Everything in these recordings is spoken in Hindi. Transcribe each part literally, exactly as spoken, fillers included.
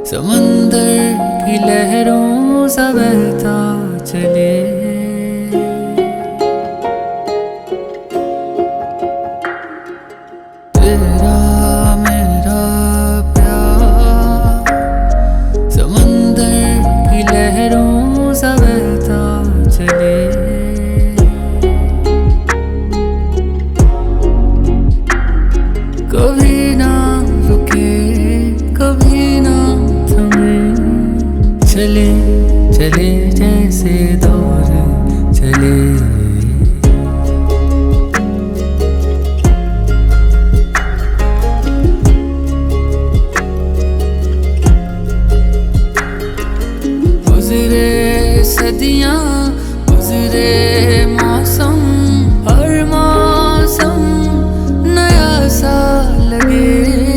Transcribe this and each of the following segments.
समंदर की लहरों सा बहता चले। तेरा मेरा प्यार समंदर की लहरों सा बहता चले। कभी ना रुके कभी ना थमे, चले चले जैसे दौर चले। गुजरे सदियां गुजरे मौसम, हर मौसम नया सा लगे।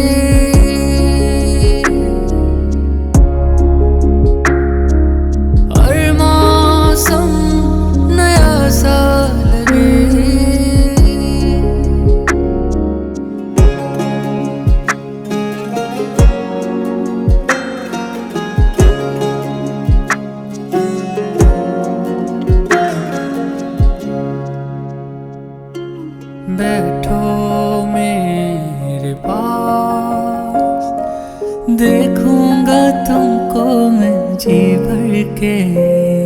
हर मौसम नया सा लगे। बैठो मेरे पास, देखूंगा तुमको मैं जी भर के।